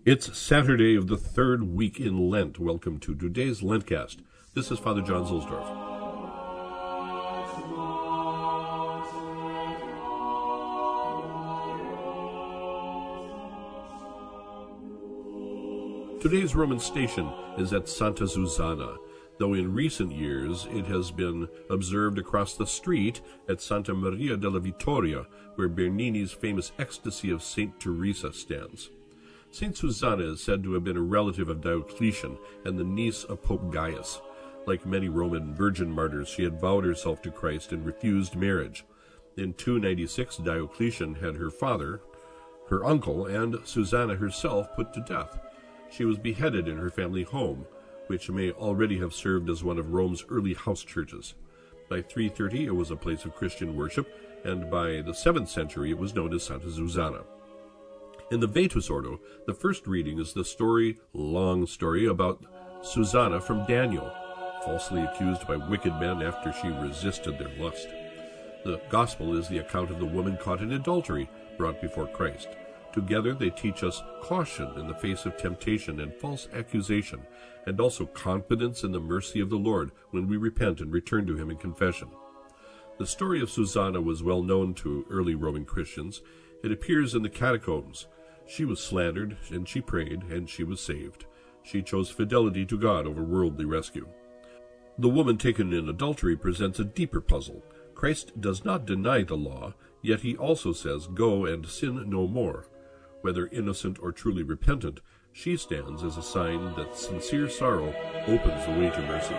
It's Saturday of the third week in Lent. Welcome to today's Lentcast. This is Father John Zuhlsdorf. Today's Roman station is at Santa Susanna, though in recent years it has been observed across the street at Santa Maria della Vittoria, where Bernini's famous Ecstasy of St. Teresa stands. St. Susanna is said to have been a relative of Diocletian and the niece of Pope Gaius. Like many Roman virgin martyrs, she had vowed herself to Christ and refused marriage. In 296, Diocletian had her father, her uncle, and Susanna herself put to death. She was beheaded in her family home, which may already have served as one of Rome's early house churches. By 330, it was a place of Christian worship, and by the 7th century, it was known as Santa Susanna. In the Vetus Ordo, the first reading is the long story about Susanna from Daniel, falsely accused by wicked men after she resisted their lust. The Gospel is the account of the woman caught in adultery, brought before Christ. Together they teach us caution in the face of temptation and false accusation, and also confidence in the mercy of the Lord when we repent and return to Him in confession. The story of Susanna was well known to early Roman Christians. It appears in the catacombs. She was slandered, and she prayed, and she was saved. She chose fidelity to God over worldly rescue. The woman taken in adultery presents a deeper puzzle. Christ does not deny the law, yet He also says, "Go and sin no more." Whether innocent or truly repentant, she stands as a sign that sincere sorrow opens the way to mercy.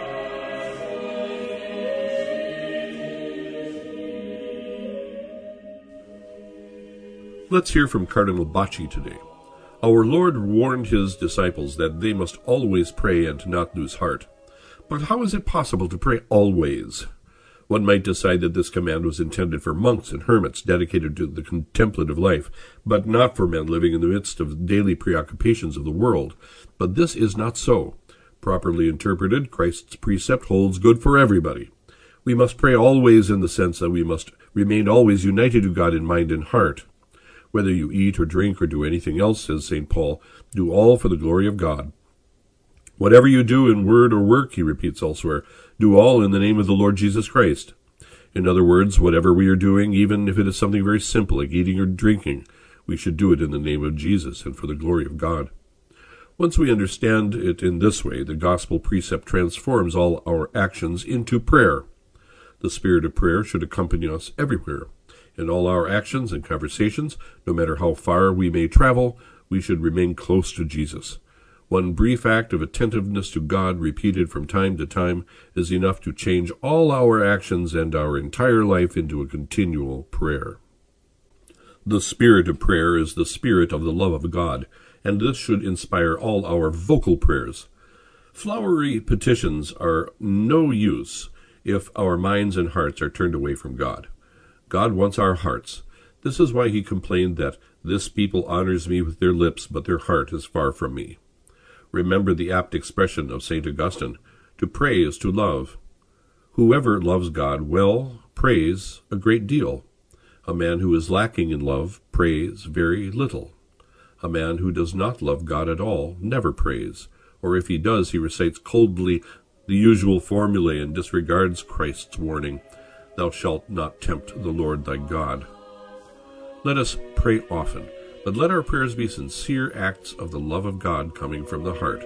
Let's hear from Cardinal Bacci today. Our Lord warned His disciples that they must always pray and not lose heart. But how is it possible to pray always? One might decide that this command was intended for monks and hermits dedicated to the contemplative life, but not for men living in the midst of daily preoccupations of the world. But this is not so. Properly interpreted, Christ's precept holds good for everybody. We must pray always in the sense that we must remain always united to God in mind and heart. Whether you eat or drink or do anything else, says St. Paul, do all for the glory of God. Whatever you do in word or work, he repeats elsewhere, do all in the name of the Lord Jesus Christ. In other words, whatever we are doing, even if it is something very simple like eating or drinking, we should do it in the name of Jesus and for the glory of God. Once we understand it in this way, the gospel precept transforms all our actions into prayer. The spirit of prayer should accompany us everywhere. In all our actions and conversations, no matter how far we may travel, we should remain close to Jesus. One brief act of attentiveness to God repeated from time to time is enough to change all our actions and our entire life into a continual prayer. The spirit of prayer is the spirit of the love of God, and this should inspire all our vocal prayers. Flowery petitions are no use if our minds and hearts are turned away from God. God wants our hearts. This is why He complained that this people honors me with their lips, but their heart is far from me. Remember the apt expression of St. Augustine, to pray is to love. Whoever loves God well prays a great deal. A man who is lacking in love prays very little. A man who does not love God at all never prays, or if he does, he recites coldly the usual formulae and disregards Christ's warning, "Thou shalt not tempt the Lord thy God." Let us pray often, but let our prayers be sincere acts of the love of God coming from the heart.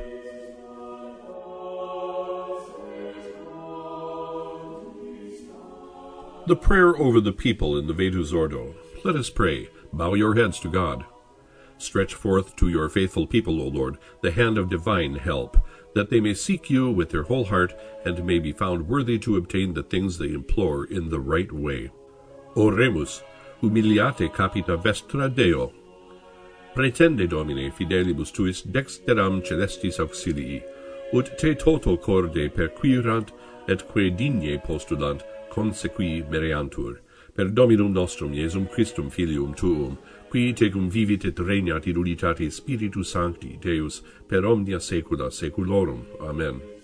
The prayer over the people in the Vetus Ordo. Let us pray. Bow your heads to God. Stretch forth to your faithful people, O Lord, the hand of divine help, that they may seek you with their whole heart, and may be found worthy to obtain the things they implore in the right way. Oremus, humiliate capita vestra Deo. Praetende, Domine, fidelibus tuis dexteram celestis auxilii, ut te toto corde perquirant, et quae digne postulant, consequi mereantur. Per Dominum nostrum, Iesum Christum, Filium tuum, qui tecum vivit et regnat in unitate Spiritus Sancti, Deus, per omnia saecula saeculorum. Amen.